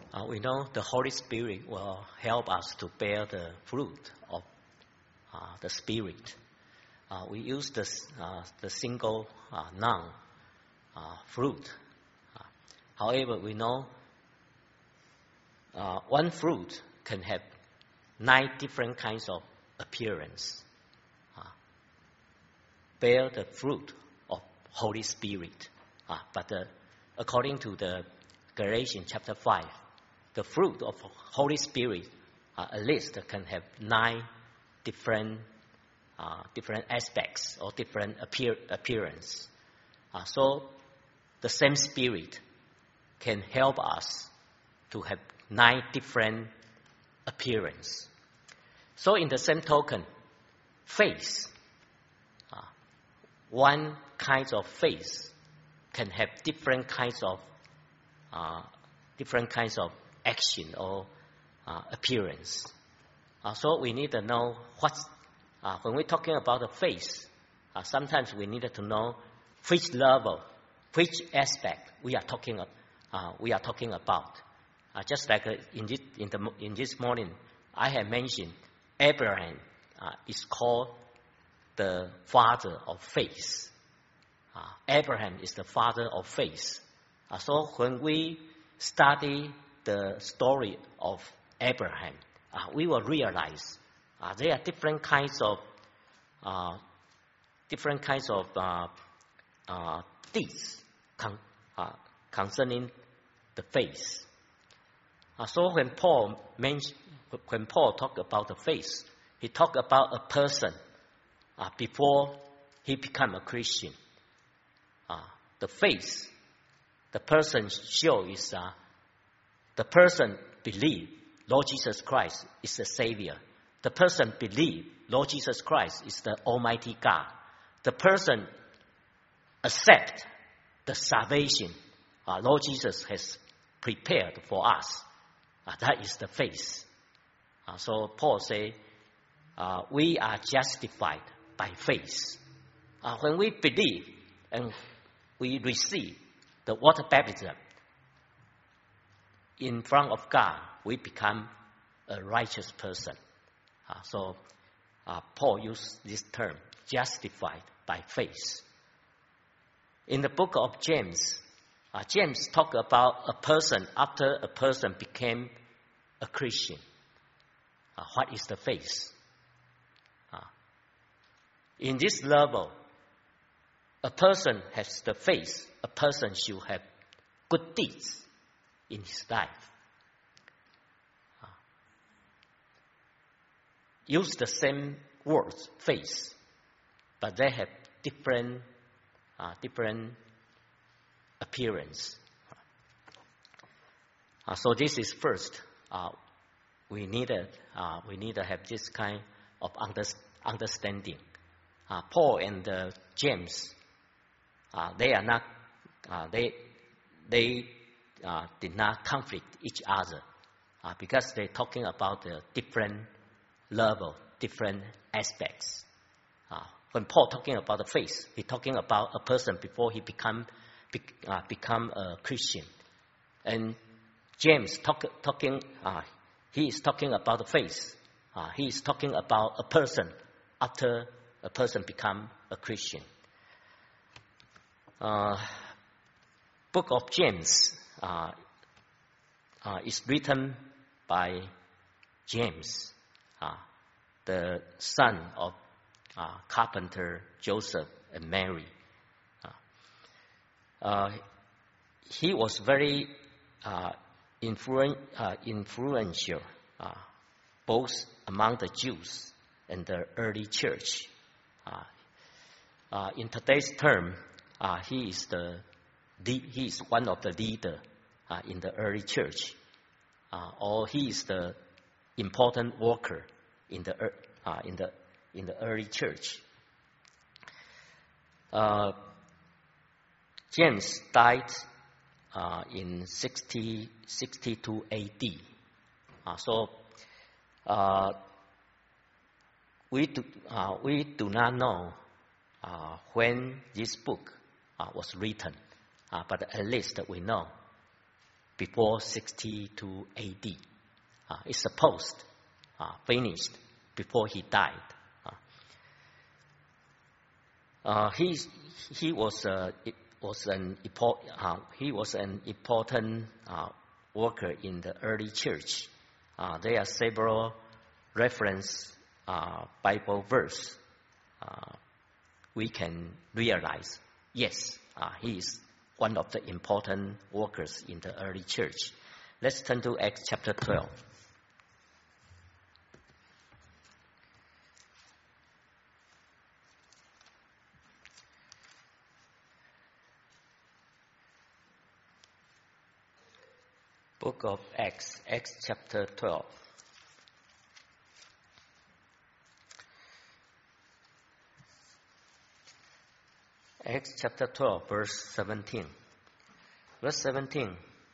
We know the Holy Spirit will help us to bear the fruit of the Spirit. We use the single noun fruit. However, we know one fruit can have 9 different kinds of appearance. Bear the fruit of Holy Spirit. But according to the Galatians chapter 5, the fruit of Holy Spirit at least can have 9 different aspects or different appearance. So the same Spirit can help us to have 9 different appearance. So in the same token, faith, one kind of faith can have different kinds of action or appearance. So we need to know when we're talking about the faith, sometimes we need to know which level, which aspect we are talking about. Just like in this morning, I have mentioned Abraham is called the father of faith. Abraham is the father of faith. So when we study the story of Abraham, we will realize there are different kinds of deeds concerning the faith. So when Paul talked about the faith, he talked about a person before he became a Christian. The faith the person show is the person believe Lord Jesus Christ is the Savior. The person believe Lord Jesus Christ is the Almighty God. The person accept the salvation Lord Jesus has prepared for us. That is the faith. So Paul say, we are justified by faith. When we believe and we receive the water baptism, in front of God, we become a righteous person. So Paul used this term, justified by faith. In the book of James, James talked about a person after a person became a Christian. What is the faith? In this level, a person has the faith. A person should have good deeds in his life. Use the same words, faith, but they have different appearance. So this is first. We need to have this kind of understanding. Paul and James, they are not. They did not conflict each other because they're talking about the different level, different aspects. When Paul talking about the faith, he's talking about a person before he become a Christian, and James he is talking about the faith. He is talking about a person after a person become a Christian. Book of James is written by James, the son of carpenter Joseph and Mary. He was very influential both among the Jews and the early church. In today's term, he is one of the leaders in the early church, or he is the important worker in the early church. James died in 62 A.D. So we do not know when this book was written, but at least we know before 62 AD. It's supposed finished before he died. He was an important worker in the early church. There are several reference Bible verse. We can realize, yes, he is one of the important workers in the early church. Let's turn to Acts chapter 12. Book of Acts, Acts chapter 12. Acts chapter 12, verse 17. Verse 17.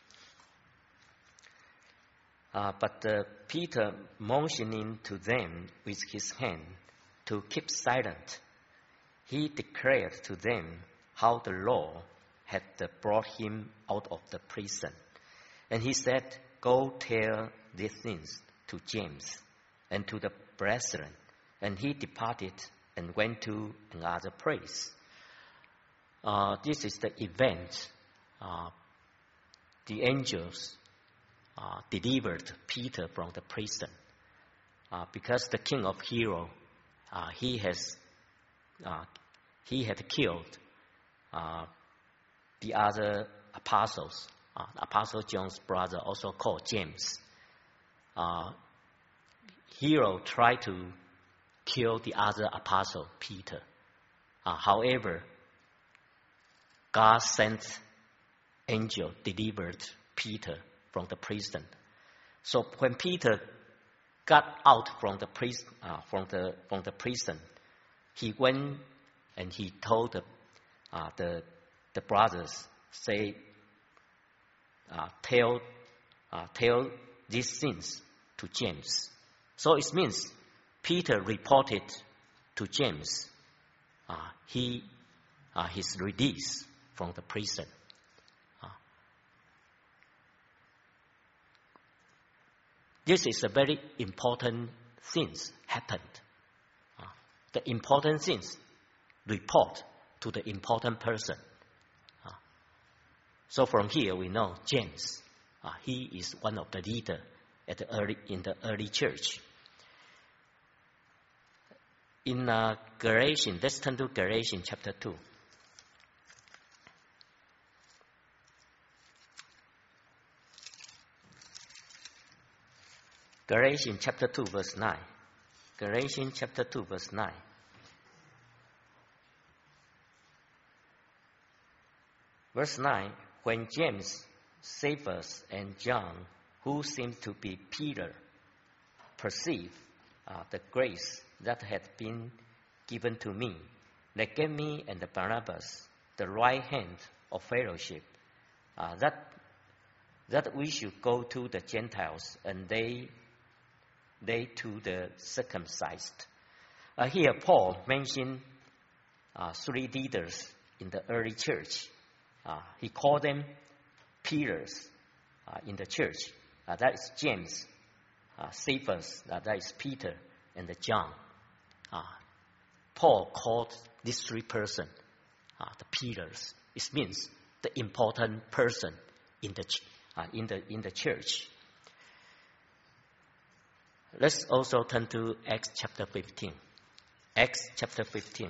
But Peter, motioning to them with his hand to keep silent, he declared to them how the Lord had brought him out of the prison. And he said, "Go tell these things to James and to the brethren." And he departed and went to another place. This is the event. The angels delivered Peter from the prison because the king of Hero, he had killed the other apostles. Apostle John's brother, also called James. Hero tried to kill the other apostle, Peter. However, God sent angel, delivered Peter from the prison. So when Peter got out from the prison, he went and he told the brothers, say, tell these things to James. So it means Peter reported to James his release from the prison. This is a very important things happened. The important things report to the important person. So from here we know James, he is one of the leaders in the early church. In Galatians, let's turn to Galatians chapter 2. Galatians chapter 2 verse 9. Galatians chapter 2 verse 9. Verse 9, when James, Cephas, and John, who seemed to be Peter, perceived the grace that had been given to me, they gave me and the Barnabas the right hand of fellowship, that we should go to the Gentiles, and they to the circumcised. Here Paul mentioned three leaders in the early church. He called them pillars in the church. That is James, Cephas, that is Peter, and John. Paul called these three persons the pillars. It means the important person in the church. Let's also turn to Acts chapter 15. Acts chapter 15.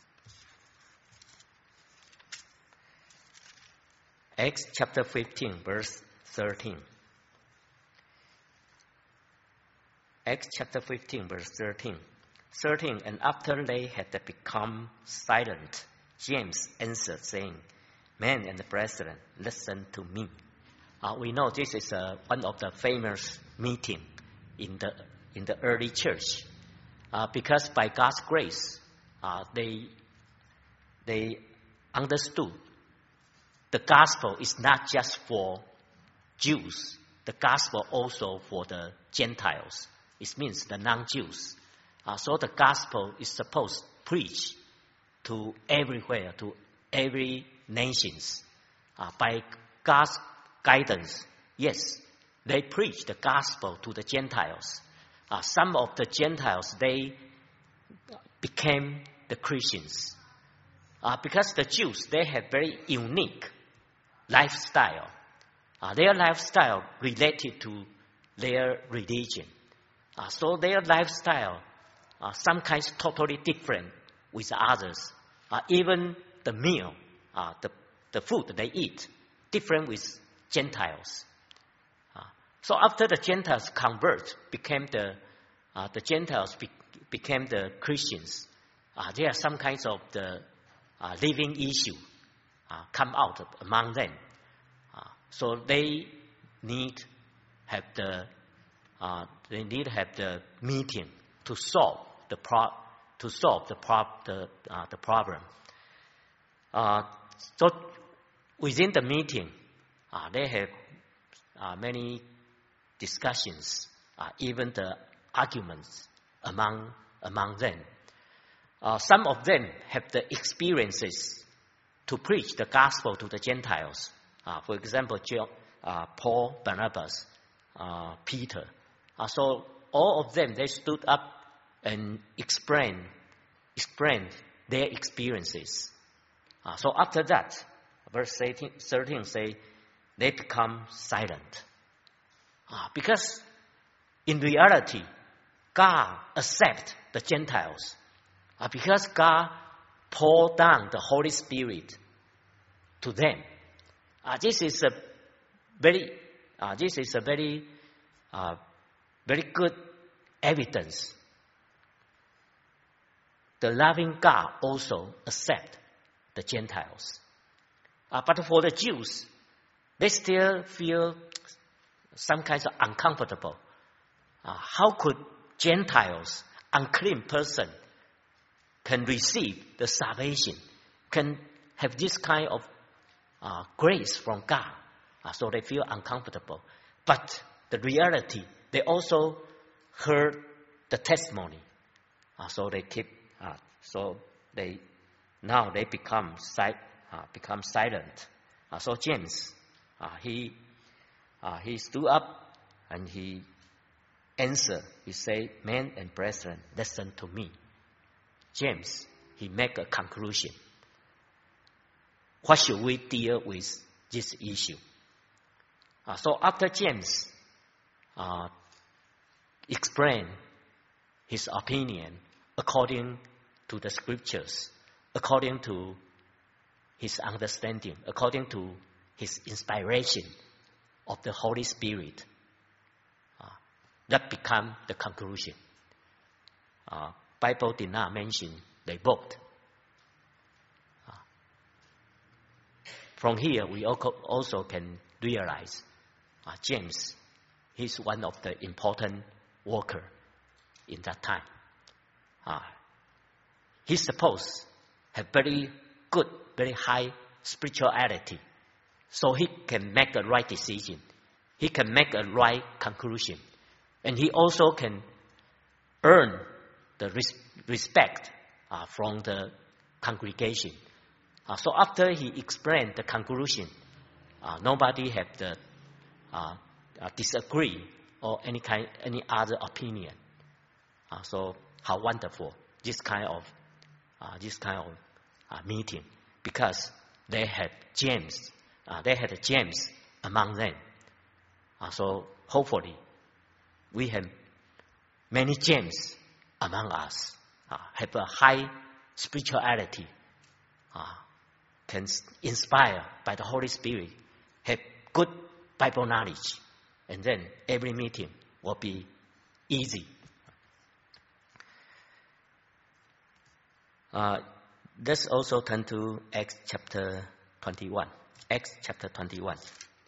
Acts chapter 15, verse 13. Acts chapter 15, verse 13. 13, and after they had become silent, James answered, saying, "Men and brethren, listen to me." We know this is one of the famous meetings in the early church, because by God's grace, they understood the gospel is not just for Jews. The gospel also for the Gentiles. It means the non-Jews. So the gospel is supposed to preach to everywhere, to every nations. By God's guidance, yes, they preached the gospel to the Gentiles. Some of the Gentiles, they became the Christians. Because the Jews, they have very unique lifestyle. Their lifestyle related to their religion. So their lifestyle, sometimes totally different with others. Even the meal, the food they eat, different with Gentiles. So after the Gentiles convert, became the Gentiles became the Christians. There are some kinds of the living issue come out among them. So they need have the meeting to solve the problem. So within the meeting, they have many discussions, even the arguments among them. Some of them have the experiences to preach the gospel to the Gentiles. For example, Paul, Barnabas, Peter. So all of them, they stood up and explained their experiences. So after that, verse 13 say, they become silent. Because in reality, God accepts the Gentiles. Because God poured down the Holy Spirit to them. This is a very good evidence. The loving God also accepts the Gentiles. But for the Jews, they still feel some kinds of uncomfortable. How could Gentiles, unclean person, can receive the salvation, can have this kind of grace from God? So they feel uncomfortable. But the reality, they also heard the testimony. So they keep. So they become silent. So James, he stood up and he answered. He said, "Men and brethren, listen to me." James, he make a conclusion. What should we deal with this issue? So after James explained his opinion according to the scriptures, according to his understanding, according to his inspiration of the Holy Spirit, that became the conclusion. Bible did not mention they vote. From here, we also can realize James, he's one of the important worker in that time. He's supposed to have very good, very high spirituality, so he can make a right decision. He can make a right conclusion, and he also can earn the respect from the congregation. So after he explained the conclusion, nobody had the disagree or any other opinion. So how wonderful this kind of meeting, because they had James among them. So hopefully we have many James among us, have a high spirituality, can inspire by the Holy Spirit, have good Bible knowledge, and then every meeting will be easy. Let's also turn to Acts chapter 21. Acts chapter 21.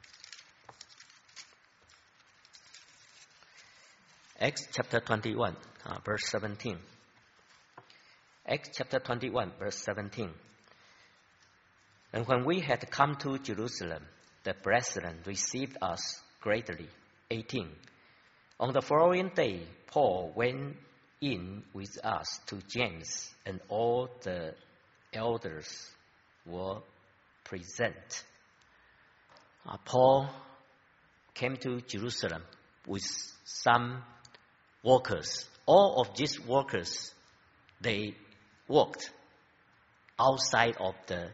Acts chapter 21, verse 17. Acts chapter 21, verse 17. And when we had come to Jerusalem, the brethren received us greatly. 18. On the following day, Paul went in with us to James, and all the elders were present. Paul came to Jerusalem with some workers. All of these workers, they worked outside of the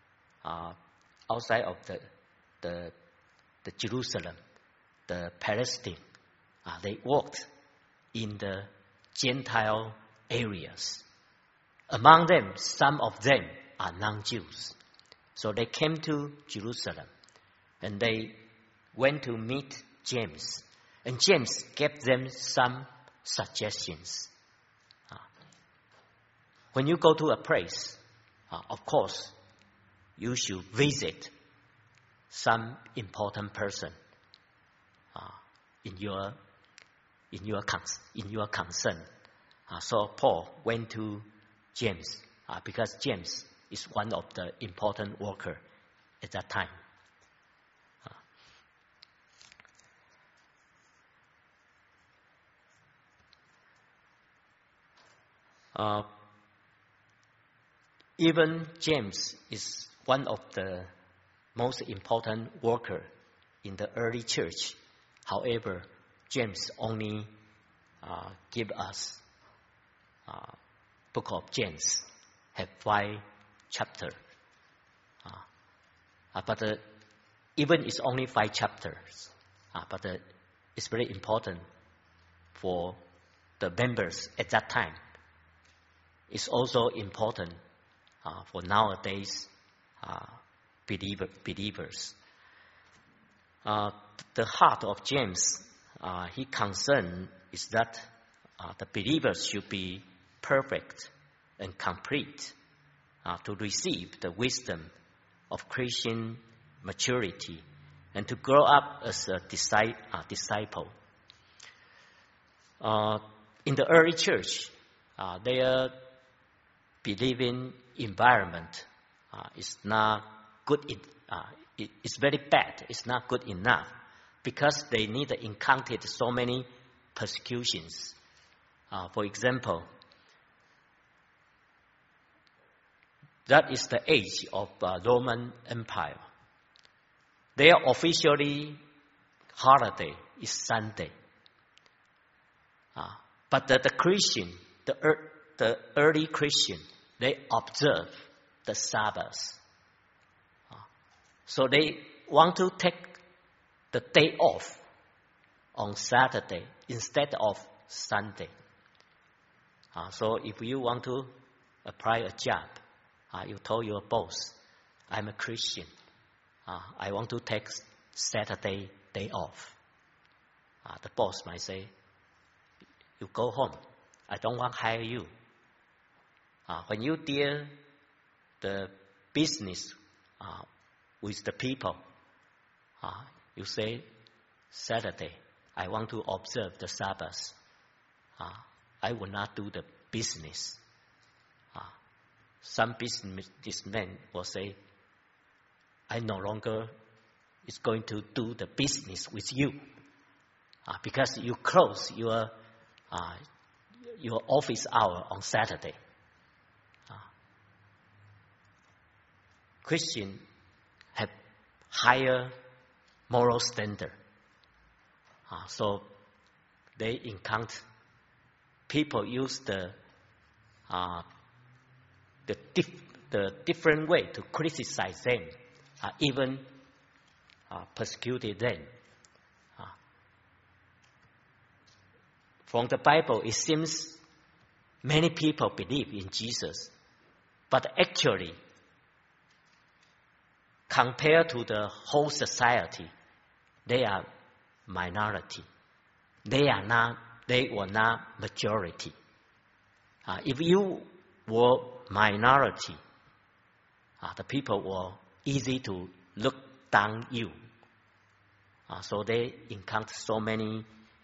Jerusalem, the Palestine. They worked in the Gentile areas. Among them, some of them are non-Jews. So they came to Jerusalem and they went to meet James. And James gave them some suggestions. When you go to a place, of course, you should visit some important person in your concern. So Paul went to James because James is one of the important worker at that time. Even James is one of the most important worker in the early church. However, James only give us book of James have 5 chapters. But even it's only 5 chapters, but it's very important for the members at that time. It's also important for nowadays believers. The heart of James, he concerned is that the believers should be perfect and complete to receive the wisdom of Christian maturity and to grow up as a disciple. In the early church, their believing environment is not good. It's very bad. It's not good enough because they need to encounter so many persecutions. For example, that is the age of Roman Empire. Their officially holiday is Sunday. But the Christian, the early Christian, they observe the Sabbath. So they want to take the day off on Saturday instead of Sunday. So if you want to apply a job, you told your boss, I'm a Christian. I want to take Saturday day off. The boss might say, you go home. I don't want to hire you. When you deal the business with the people, you say, Saturday, I want to observe the Sabbath. I will not do the business. Some businessmen will say, I no longer is going to do the business with you because you close your office hour on Saturday. Christians have higher moral standard. So they encounter people use the different way to criticize them, even persecuted them. From the Bible, it seems many people believe in Jesus, but actually, compared to the whole society, they are minority. They were not majority. If you were minority, the people were easy to look down you. So they encounter so many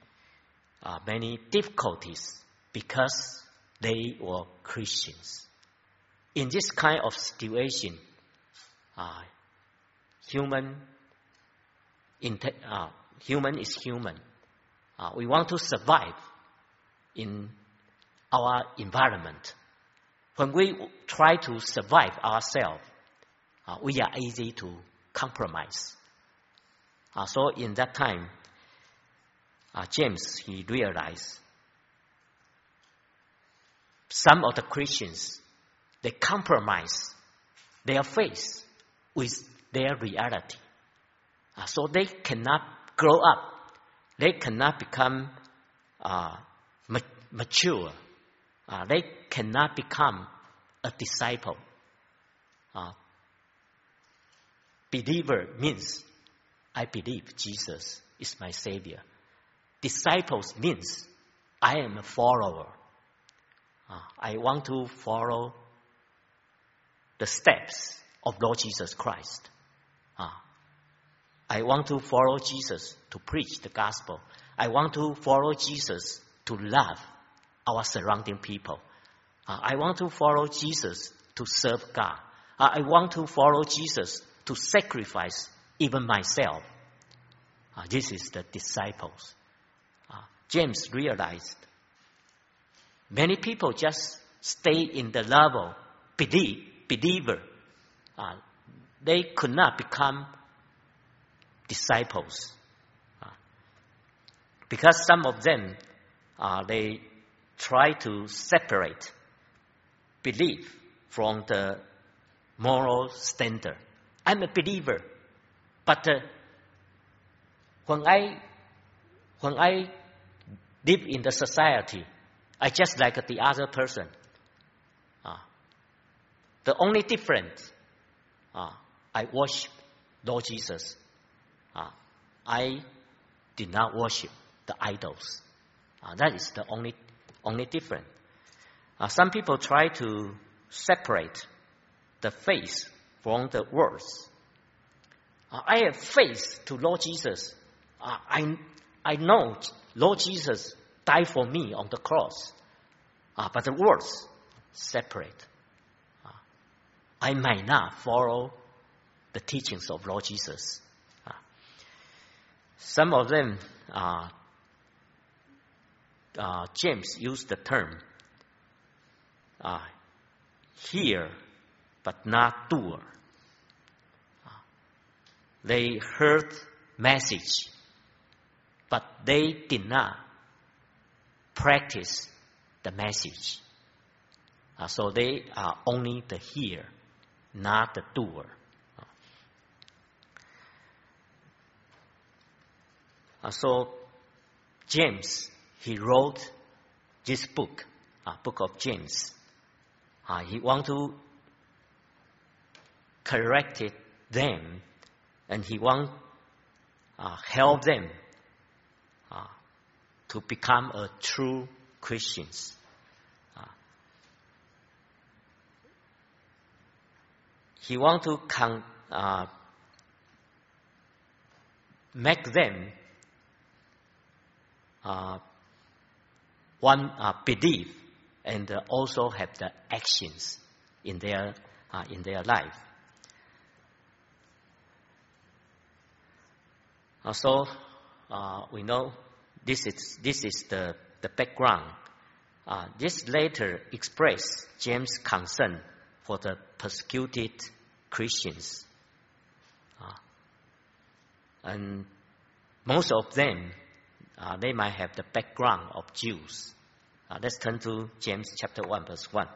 difficulties because they were Christians. In this kind of situation, human is human. We want to survive in our environment. When we try to survive ourselves, we are easy to compromise. So in that time, James, he realized some of the Christians, they compromise their faith with their reality. So they cannot grow up. They cannot become mature. They cannot become a disciple. Believer means I believe Jesus is my Savior. Disciples means I am a follower. I want to follow the steps of Lord Jesus Christ. I want to follow Jesus to preach the gospel. I want to follow Jesus to love our surrounding people. I want to follow Jesus to serve God. I want to follow Jesus to sacrifice even myself. This is the disciples. James realized many people just stay in the level believer. They could not become disciples. Because some of them, they try to separate belief from the moral standard. I'm a believer, but when I live in the society, I just like the other person. The only difference, I worship Lord Jesus. I did not worship the idols. That is the only difference. Some people try to separate the faith from the words. I have faith to Lord Jesus. I know Lord Jesus died for me on the cross. But the words separate. I might not follow the teachings of Lord Jesus. Some of them, James used the term, hear but not doer. They heard message, but they did not practice the message. So they are only the hearer, not the doer. So James, he wrote this book, book of James. He want to correct them, and he want help them to become a true Christians. He want to make them believe and also have the actions in their life. So we know this is the background. This letter expressed James' concern for the persecuted Christians, and most of them they might have the background of Jews. Let's turn to James chapter 1, verse 1.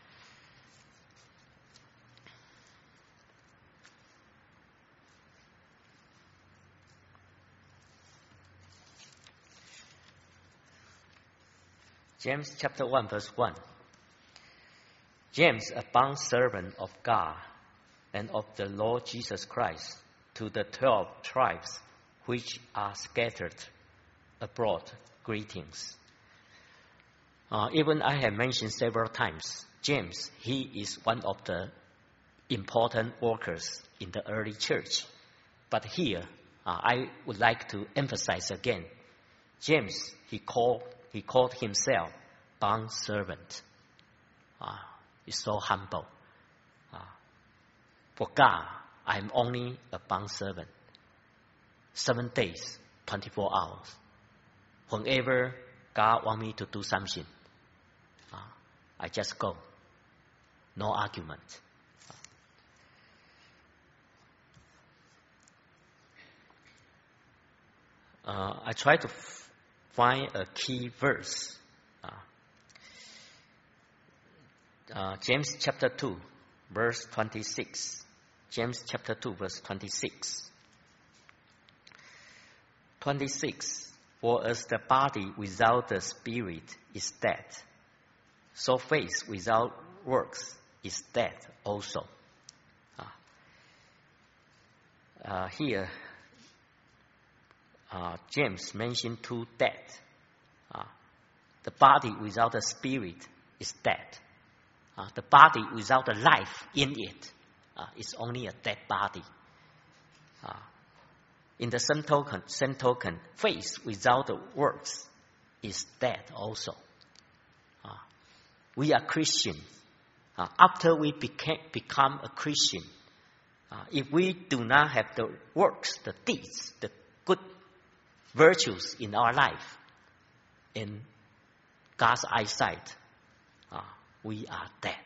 James chapter 1, verse 1. James, a bondservant of God and of the Lord Jesus Christ, to the 12 tribes which are scattered abroad, greetings. Even I have mentioned several times, James, he is one of the important workers in the early church. But here, I would like to emphasize again, James, he called himself bondservant. He's so humble. For God, I'm only a bondservant. 7 days, 24 hours. Whenever God wants me to do something, I just go. No argument. I try to find a key verse. James chapter 2, verse 26. James chapter 2, verse 26. 26. For as the body without the spirit is dead, so faith without works is dead also. Here, James mentioned two death. The body without the spirit is dead. The body without the life in it is only a dead body. In the same token, faith without the works is dead also. We are Christians. After we become a Christian, if we do not have the works, the deeds, the good virtues in our life, in God's eyesight, we are dead.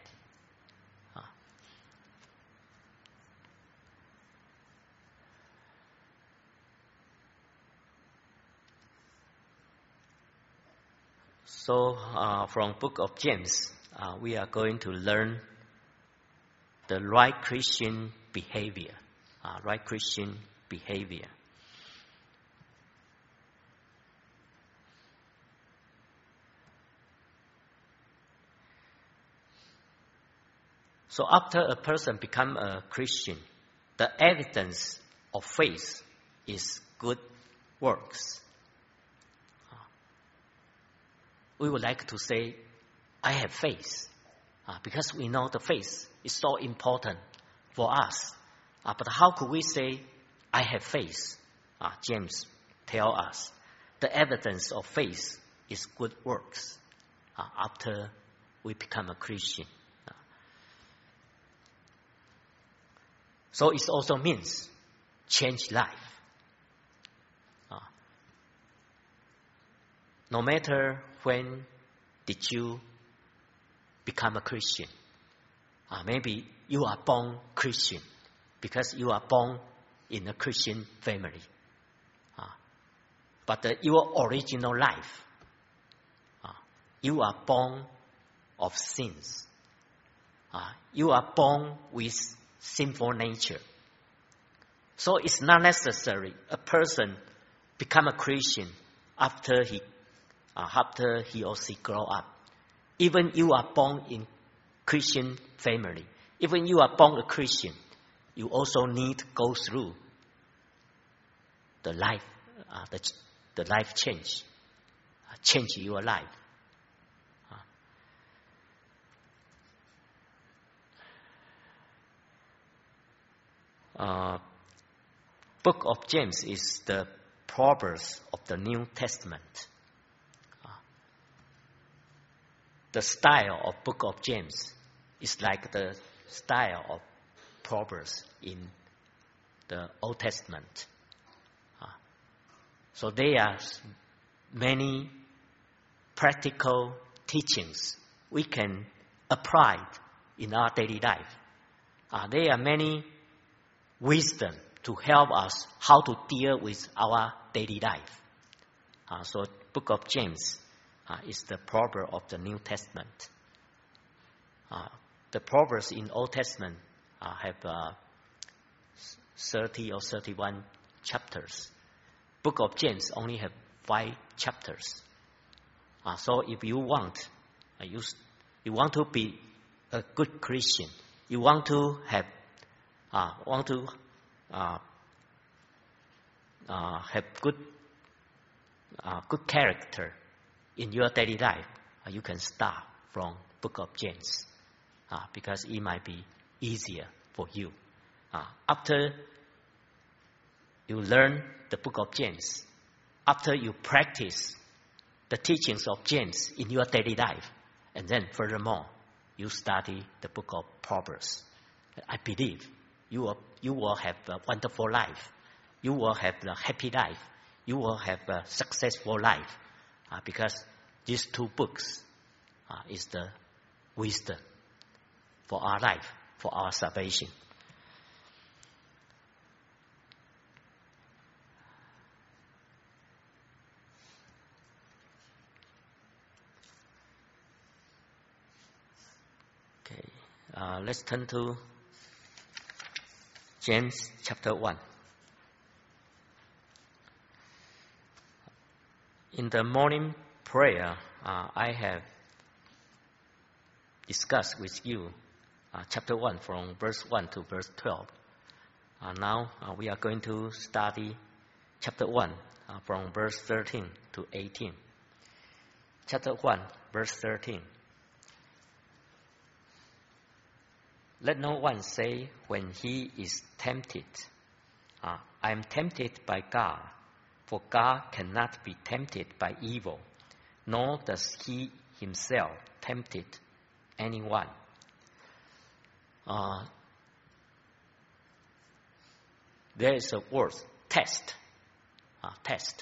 So from book of James, we are going to learn the right Christian behavior. Right Christian behavior. So after a person becomes a Christian, the evidence of faith is good works. We would like to say, I have faith, because we know the faith is so important for us. But how could we say, I have faith? James tells us, the evidence of faith is good works after we become a Christian. So it also means change life. No matter when did you become a Christian. Maybe you are born Christian because you are born in a Christian family. But your original life, you are born of sins. You are born with sinful nature. So it's not necessary a person become a Christian after he or she grow up. Even you are born in Christian family, even you are born a Christian, you also need to go through the life, the life change your life. Book of James is the Proverbs of the New Testament. The style of Book of James is like the style of Proverbs in the Old Testament. So there are many practical teachings we can apply in our daily life. There are many wisdom to help us how to deal with our daily life. So Book of James is the proverb of the New Testament. The proverbs in Old Testament have 30 or 31 chapters. Book of James only have 5 chapters. So if you want, you want to be a good Christian, you want to have good character in your daily life, you can start from Book of James, because it might be easier for you. After you learn the Book of James, after you practice the teachings of James in your daily life, and then furthermore, you study the Book of Proverbs, I believe you will have a wonderful life. You will have a happy life. You will have a successful life, because these 2 books is the wisdom for our life, for our salvation. Let's turn to James chapter 1. In the morning prayer, I have discussed with you chapter 1 from verse 1 to verse 12. Now we are going to study chapter 1 from verse 13 to 18. Chapter 1, verse 13. Let no one say when he is tempted, I am tempted by God, for God cannot be tempted by evil, nor does he himself tempt anyone. There is a word, test. Test.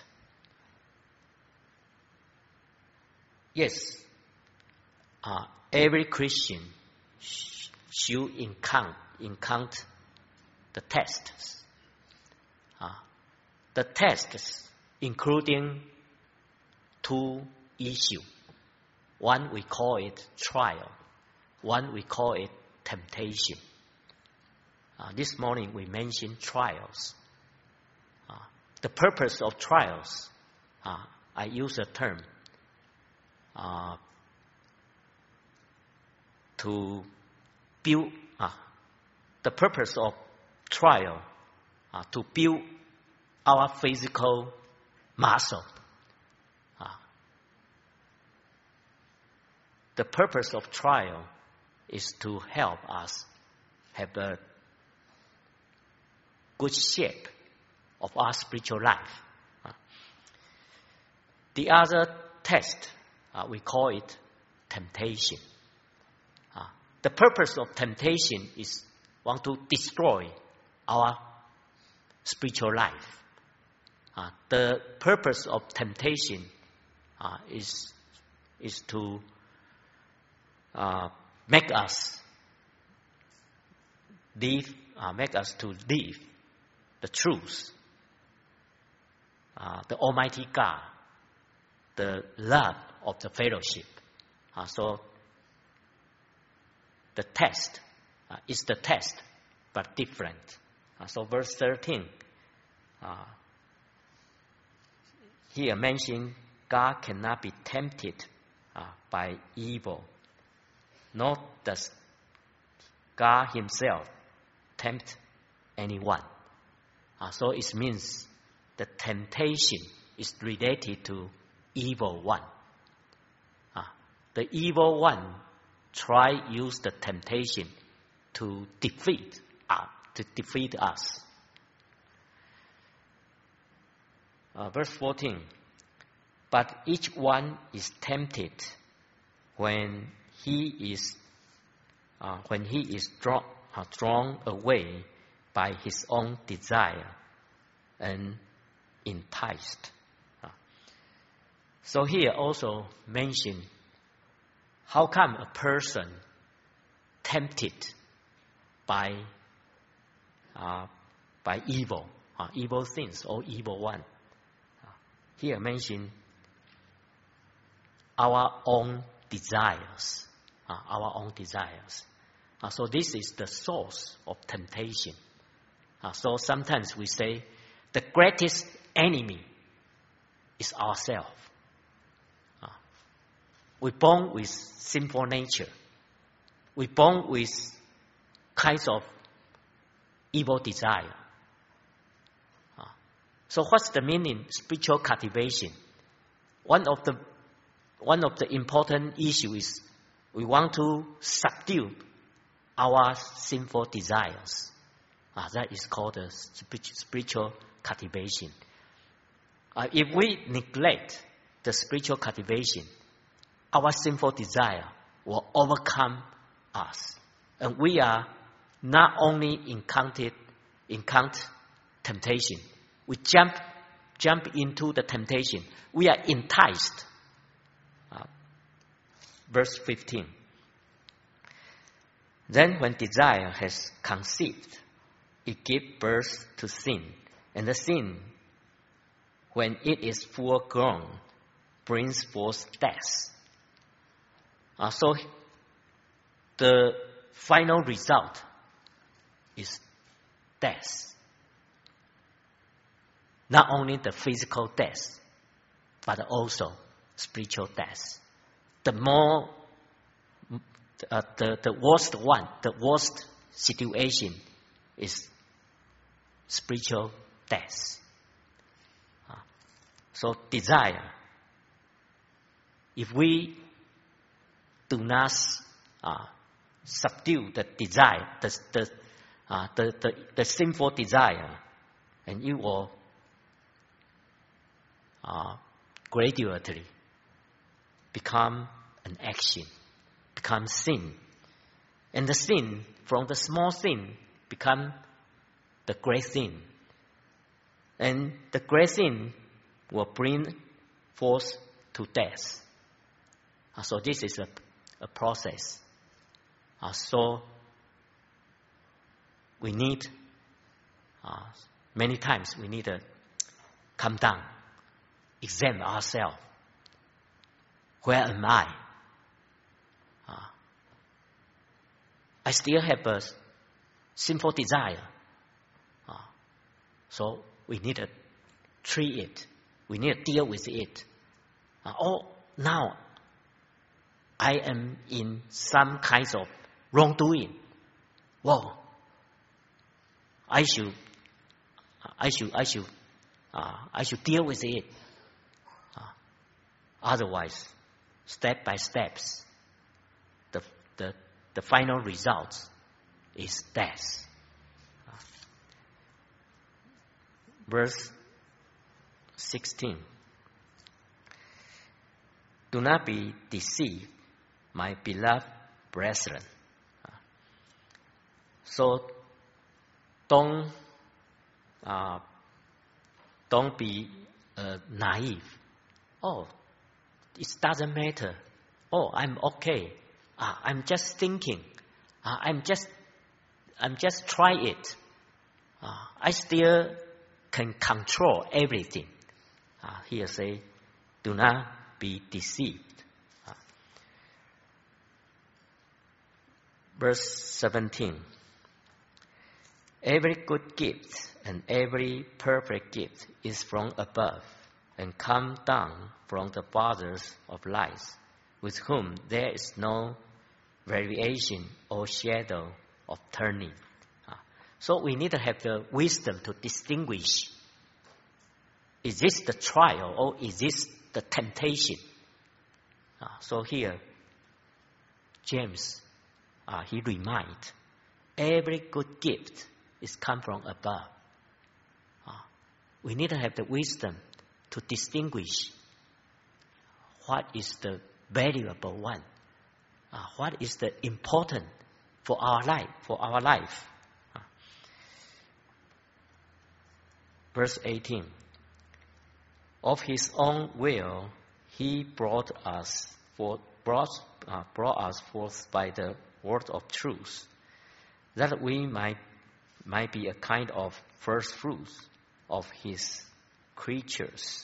Yes, every Christian should encounter the tests. The tests including two issues. One we call it trial. One we call it temptation. This morning we mentioned trials. The purpose of trials, I use a term to build. The purpose of trial to build our physical muscle. The purpose of trial is to help us have a good shape of our spiritual life. The other test, we call it temptation. The purpose of temptation is want to destroy our spiritual life. The purpose of temptation is to make us live the truth, the Almighty God, the love of the fellowship. So the test is the test, but different. So verse 13, here mentioned God cannot be tempted by evil, nor does God himself tempt anyone. So it means the temptation is related to evil one. The evil one use the temptation to defeat us. Verse 14. But each one is tempted when he is drawn away by his own desire and enticed. So here also mentioned how come a person tempted by evil things or evil one. Here mentioned our own desires. So this is the source of temptation. So sometimes we say the greatest enemy is ourselves. We're born with sinful nature. We're born with kinds of evil desire. So what's the meaning? Spiritual cultivation. One of the important issues is we want to subdue our sinful desires. That is called the spiritual cultivation. If we neglect the spiritual cultivation, our sinful desire will overcome us. And we are not only encounter temptation, we jump into the temptation. We are enticed. Verse 15. Then when desire has conceived, it gives birth to sin. And the sin, when it is full grown, brings forth death. So the final result is death. Not only the physical death, but also spiritual death. The more, the worst one, the worst situation is spiritual death. So desire, if we do not subdue the desire, the sinful desire, and it will gradually become an action, become sin. And the sin, from the small sin, become the great sin. And the great sin will bring forth to death. So this is a process. So we need, many times we need to come down, examine ourselves. Where am I? I still have a sinful desire. So we need to treat it. We need to deal with it. Now I am in some kinds of wrongdoing. Whoa! I should deal with it. Otherwise, step by steps, the final result is death. Verse 16. Do not be deceived, my beloved brethren. So don't be naive. It doesn't matter. I'm okay. I'm just thinking. I'm just try it. I still can control everything. Here say, do not be deceived. Verse 17. Every good gift and every perfect gift is from above and come down from the Father of lights, with whom there is no variation or shadow of turning. So we need to have the wisdom to distinguish, is this the trial or is this the temptation? So here, James, he reminds, every good gift is come from above. We need to have the wisdom to distinguish what is the valuable one, what is the important for our life. Verse 18. Of his own will, he brought us forth by the word of truth, that we might be a kind of first fruits of his creatures.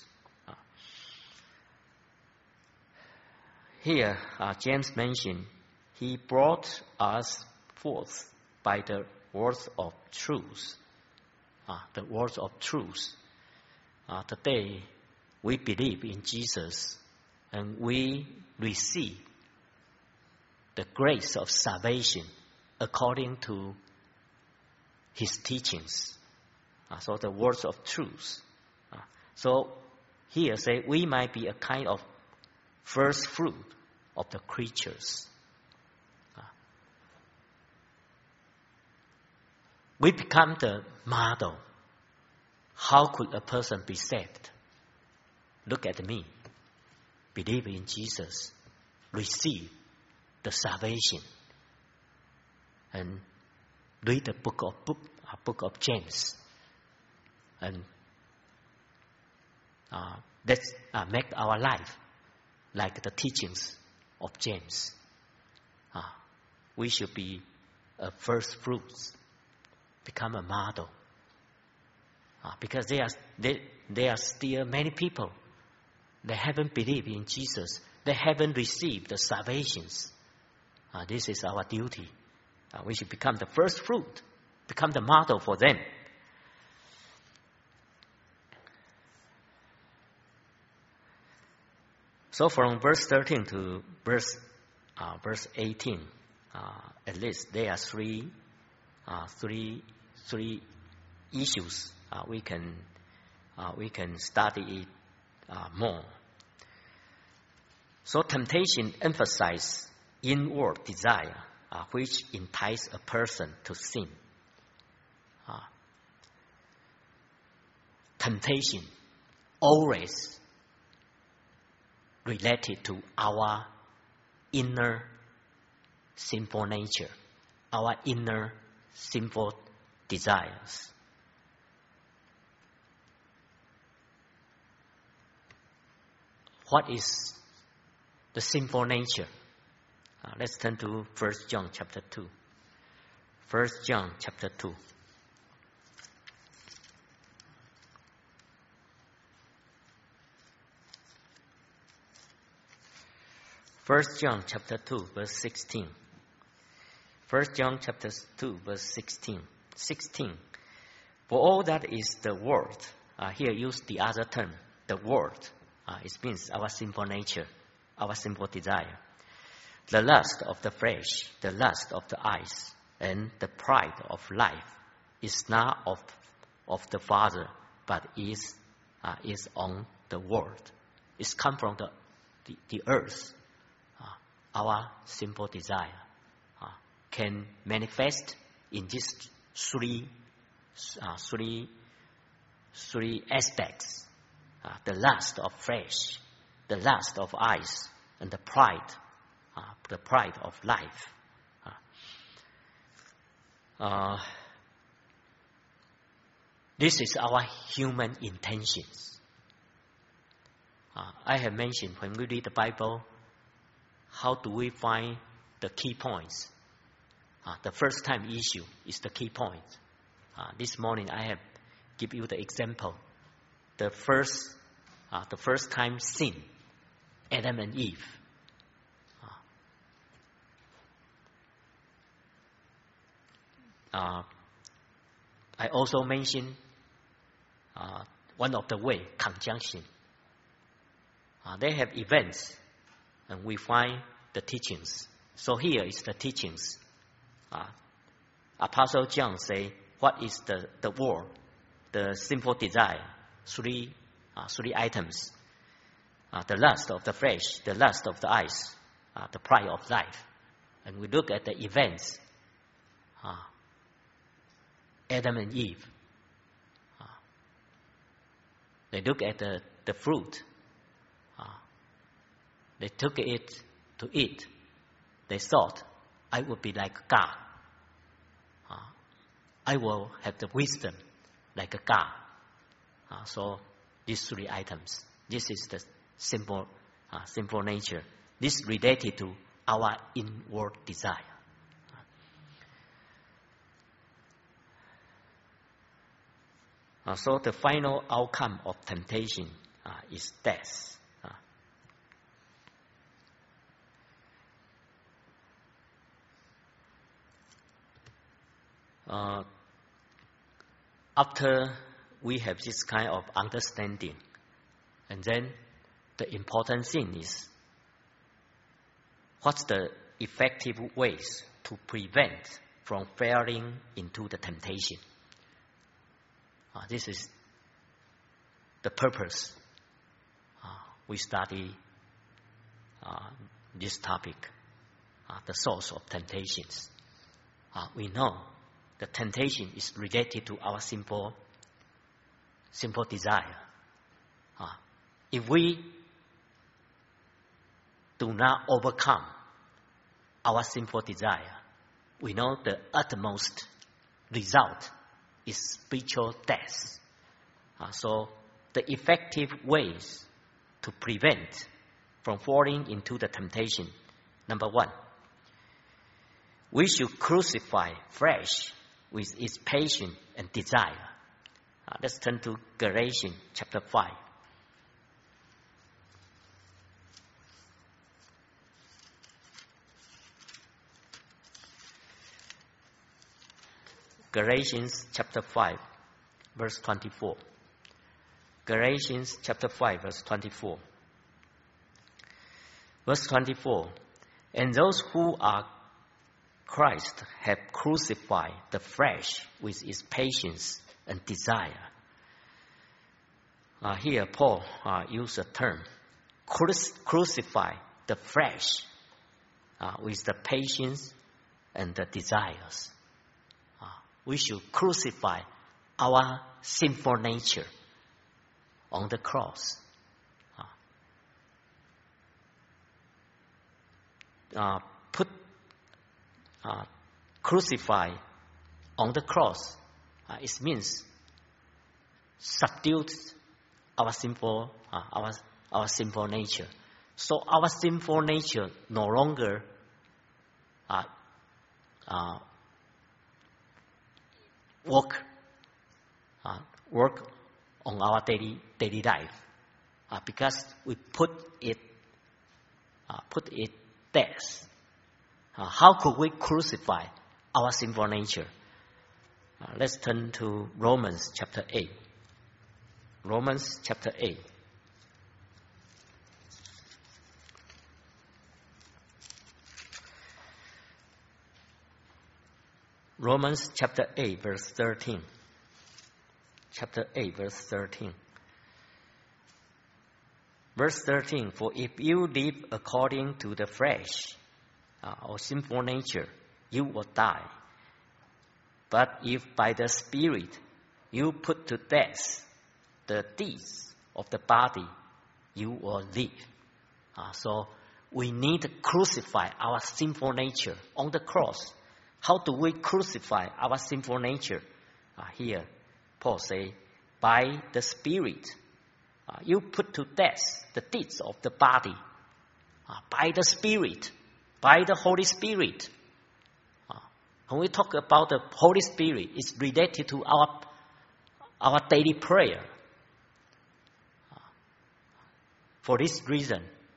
Here, James mentioned, he brought us forth by the words of truth. The words of truth. Today, we believe in Jesus and we receive the grace of salvation according to his teachings. So the words of truth. So here say we might be a kind of first fruit of the creatures. We become the model. How could a person be saved? Look at me. Believe in Jesus. Receive the salvation. And read the book of James. And let's make our life like the teachings of James. We should be a first fruits. Become a model. Because there are still many people. They haven't believed in Jesus. They haven't received the salvations. This is our duty We should become the first fruit, become the model for them. So from verse 13 to verse 18, at least there are three issues we can study it more. So temptation emphasizes inward desire, which entices a person to sin. Temptation always related to our inner sinful nature, our inner sinful desires. What is the sinful nature? Let's turn to 1 John chapter 2. 1 John chapter 2. 1 John chapter 2, verse 16. 1 John chapter 2, verse 16. 16. For all that is the world, here use the other term, the world. It means our sinful nature, our sinful desire. The lust of the flesh, the lust of the eyes, and the pride of life is not of the Father, but is on the world. It's come from the earth. Our simple desire can manifest in these three aspects: the lust of flesh, the lust of eyes, and the pride of life. This is our human intentions. I have mentioned when we read the Bible, how do we find the key points? The first time issue is the key point. This morning I have give you the example. The first time sin, Adam and Eve. I also mentioned one of the way, conjunction. They have events, and we find the teachings. So here is the teachings. Apostle John say, what is the world, the simple desire? Three items. The lust of the flesh, the lust of the eyes, the pride of life. And we look at the events. Adam and Eve. They look at the fruit. They took it to eat. They thought, I will be like God. I will have the wisdom like a God. So these three items. This is the simple nature. This related to our inward desire. So the final outcome of temptation is death. After we have this kind of understanding, and then the important thing is, what's the effective ways to prevent from falling into the temptation? This is the purpose we study this topic, the source of temptations. We know the temptation is related to our simple desire. If we do not overcome our simple desire, we know the utmost result is spiritual death. So the effective ways to prevent from falling into the temptation. Number one, we should crucify flesh with its passion and desire. Let's turn to Galatians chapter 5. Galatians chapter 5, verse 24. Galatians chapter 5, verse 24. Verse 24. And those who are Christ have crucified the flesh with its passions and desire. Here Paul used the term, crucify the flesh with the passions and the desires. We should crucify our sinful nature on the cross. Crucify on the cross. It means subdue our sinful nature. So our sinful nature no longer work on our daily life, because we put it death. How could we crucify our sinful nature? Let's turn to Romans chapter 8. Romans chapter 8. Romans chapter 8, verse 13. Chapter 8, verse 13. Verse 13, for if you live according to the flesh, or sinful nature, you will die. But if by the Spirit you put to death the deeds of the body, you will live. So we need to crucify our sinful nature on the cross. How do we crucify our sinful nature? Here, Paul says, by the Spirit, you put to death the deeds of the body. By the Spirit, by the Holy Spirit. When we talk about the Holy Spirit, it's related to our daily prayer. For this reason,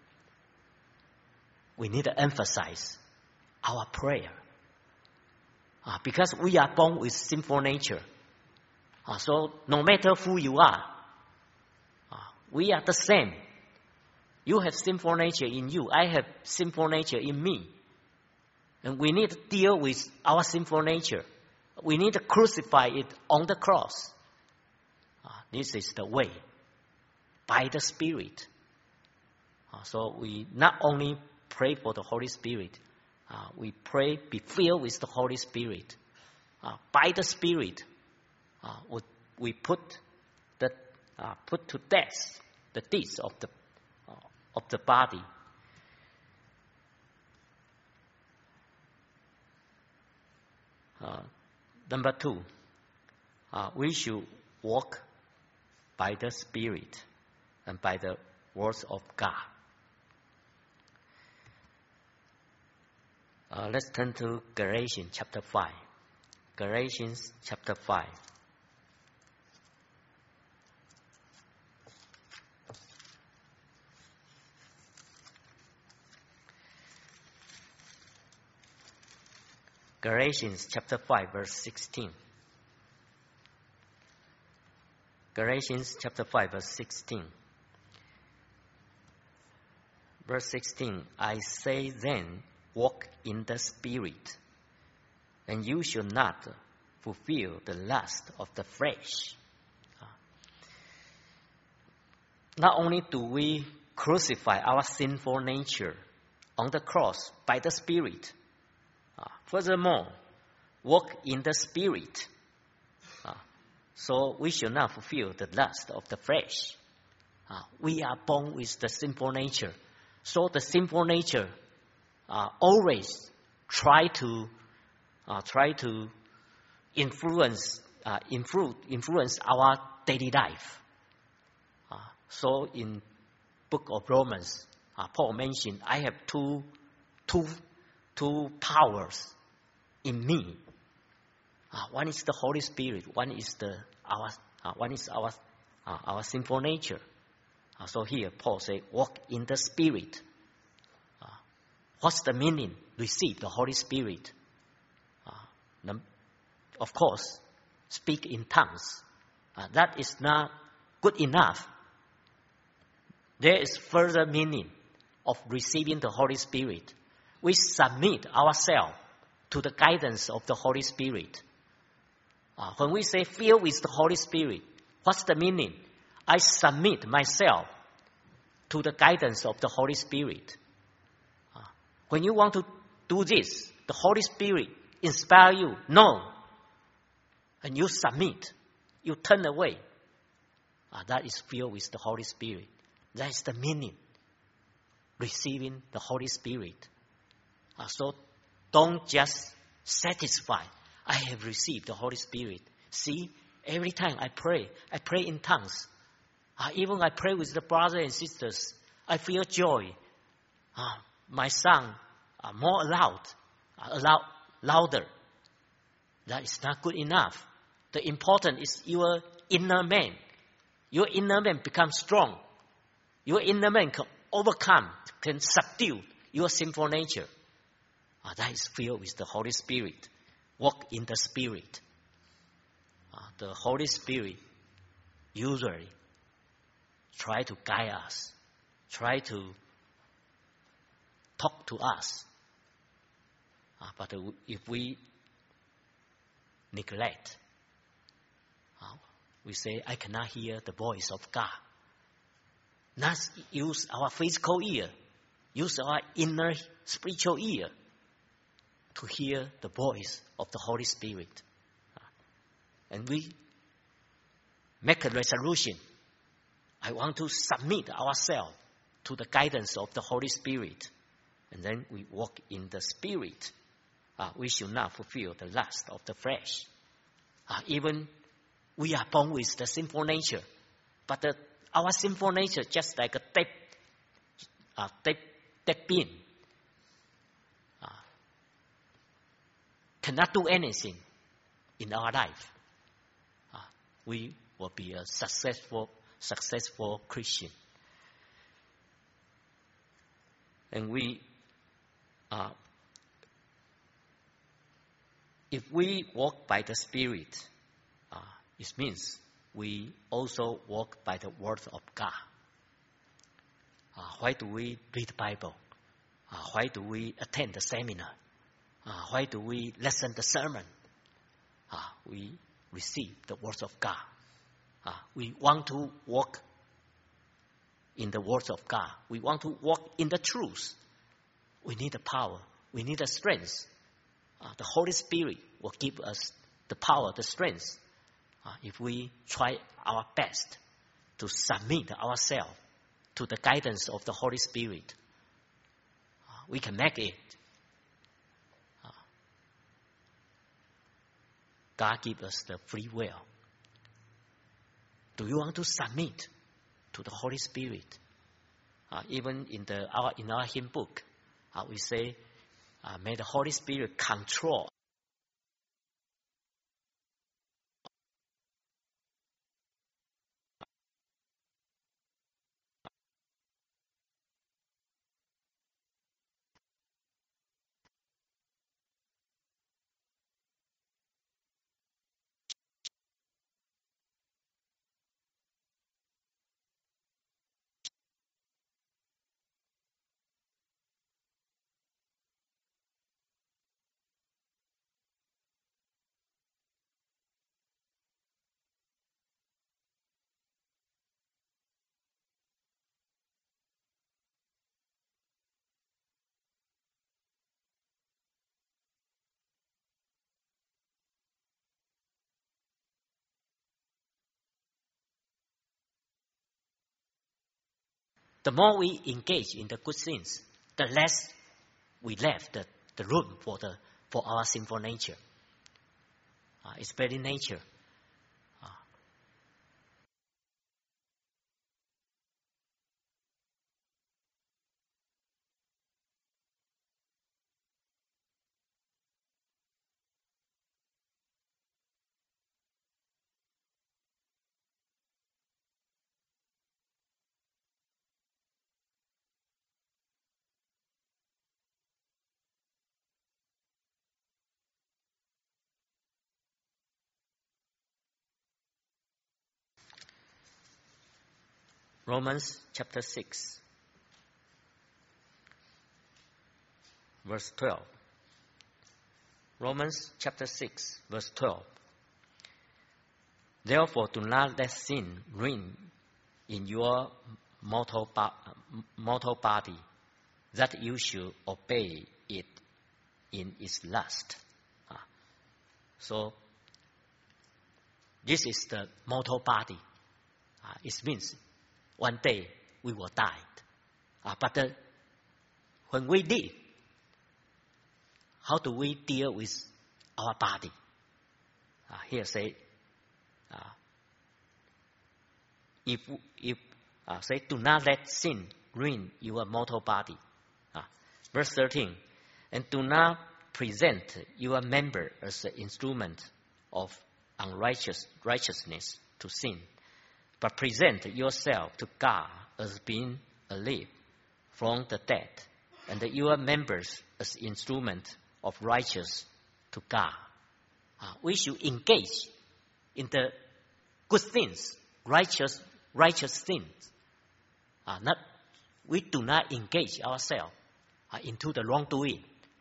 we need to emphasize our prayer. Because we are born with sinful nature. So no matter who you are, we are the same. You have sinful nature in you. I have sinful nature in me. And we need to deal with our sinful nature. We need to crucify it on the cross. This is the way. By the Spirit. So we not only pray for the Holy Spirit. We pray, be filled with the Holy Spirit. By the Spirit, we put to death the deeds of the body. Number 2, we should walk by the Spirit and by the words of God. Let's turn to Galatians chapter 5. Galatians chapter 5. Galatians chapter 5, verse 16. Galatians chapter 5, verse 16. Verse 16, I say then, walk in the Spirit, and you shall not fulfill the lust of the flesh. Not only do we crucify our sinful nature on the cross by the Spirit, furthermore, walk in the Spirit. So we shall not fulfill the lust of the flesh. We are born with the sinful nature. So the sinful nature always try to influence our daily life. So in book of Romans, Paul mentioned, I have two powers in me. One is the Holy Spirit. One is our sinful nature. So here Paul says, walk in the Spirit. What's the meaning? Receive the Holy Spirit. of course, speak in tongues. That is not good enough. There is further meaning of receiving the Holy Spirit. We submit ourselves to the guidance of the Holy Spirit. When we say filled with the Holy Spirit, what's the meaning? I submit myself to the guidance of the Holy Spirit. When you want to do this, the Holy Spirit inspire you. No. And you submit. You turn away. That is filled with the Holy Spirit. That is the meaning. Receiving the Holy Spirit. So don't just satisfy. I have received the Holy Spirit. See, every time I pray in tongues. Even I pray with the brothers and sisters, I feel joy. My song are more louder. That is not good enough. The important is your inner man. Your inner man becomes strong. Your inner man can overcome, can subdue your sinful nature. That is filled with the Holy Spirit. Walk in the Spirit. The Holy Spirit usually try to guide us, try to talk to us. But if we neglect, we say, I cannot hear the voice of God. Not use our physical ear, use our inner spiritual ear to hear the voice of the Holy Spirit. And we make a resolution. I want to submit ourselves to the guidance of the Holy Spirit. And then we walk in the Spirit. We should not fulfill the lust of the flesh. Even we are born with the sinful nature. But our sinful nature just like a dead bean. Cannot do anything in our life. We will be a successful Christian. And if we walk by the Spirit, it means we also walk by the Word of God. Why do we read the Bible? Why do we attend the seminar? Why do we listen the sermon? We receive the Word of God. We want to walk in the Word of God. We want to walk in the truth. We need the power. We need the strength. The Holy Spirit will give us the power, the strength. If we try our best to submit ourselves to the guidance of the Holy Spirit, we can make it. God gives us the free will. Do you want to submit to the Holy Spirit? Even in our hymn book, we say, may the Holy Spirit control. The more we engage in the good things, the less we left the room for our sinful nature. Its very nature. Romans chapter 6, verse 12. Romans chapter 6, verse 12. Therefore, do not let sin reign in your mortal body, that you should obey it in its lust. So, this is the mortal body. It means one day we will die. But when we live, how do we deal with our body? Here say, say, do not let sin ruin your mortal body. Verse 13, and do not present your member as an instrument of unrighteousness to sin, but present yourself to God as being alive from the dead, and your members as instrument of righteousness to God. We should engage in the good things, righteous things. We do not engage ourselves into the wrongdoing.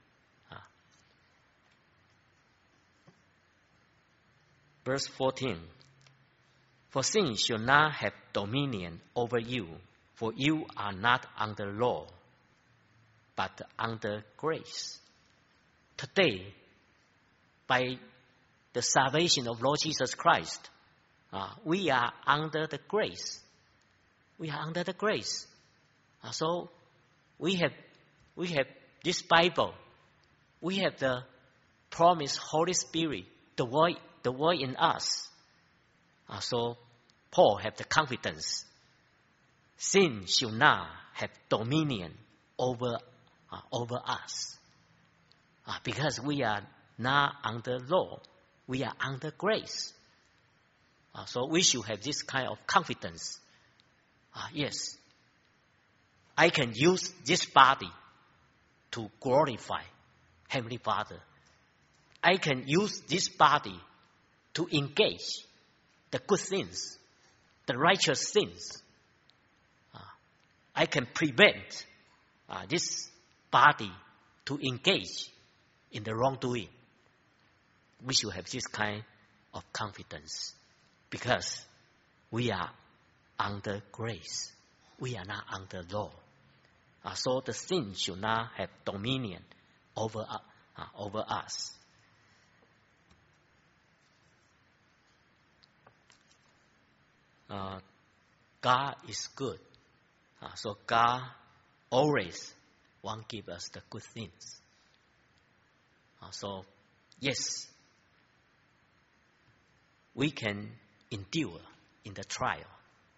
Verse 14, for sin shall not have dominion over you, for you are not under law, but under grace. Today, by the salvation of Lord Jesus Christ, we are under the grace. We are under the grace. So we have this Bible. We have the promised Holy Spirit, the word in us. So Paul have the confidence. Sin shall not have dominion over us. Because we are not under law. We are under grace. So we should have this kind of confidence. Yes, I can use this body to glorify Heavenly Father. I can use this body to engage the good things, the righteous things. I can prevent this body to engage in the wrongdoing. We should have this kind of confidence because we are under grace. We are not under law. So the sin should not have dominion over us. God is good. So God always wants to give us the good things. So, yes, we can endure in the trial.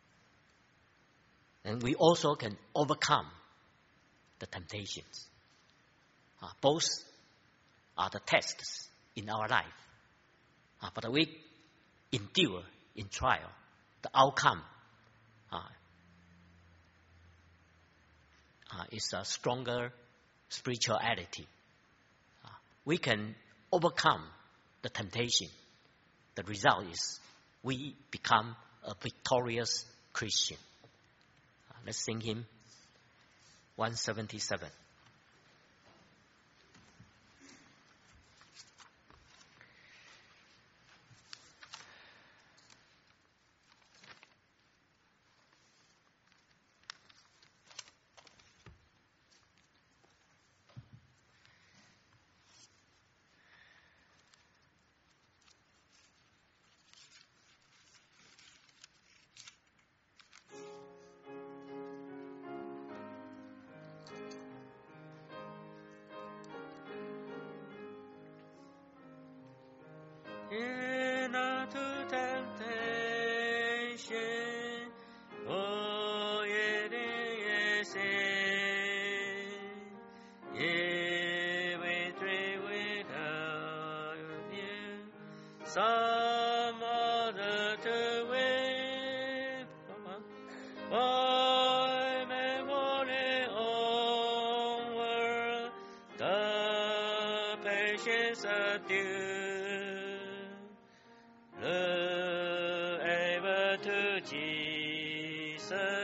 And we also can overcome the temptations. Both are the tests in our life. But we endure in trial. The outcome is a stronger spirituality. We can overcome the temptation. The result is we become a victorious Christian. Let's sing hymn 177. Into temptation, oh, it is sin. Ye victory without you, some other to win. By memory onward, the patience of due. Able to Jesus.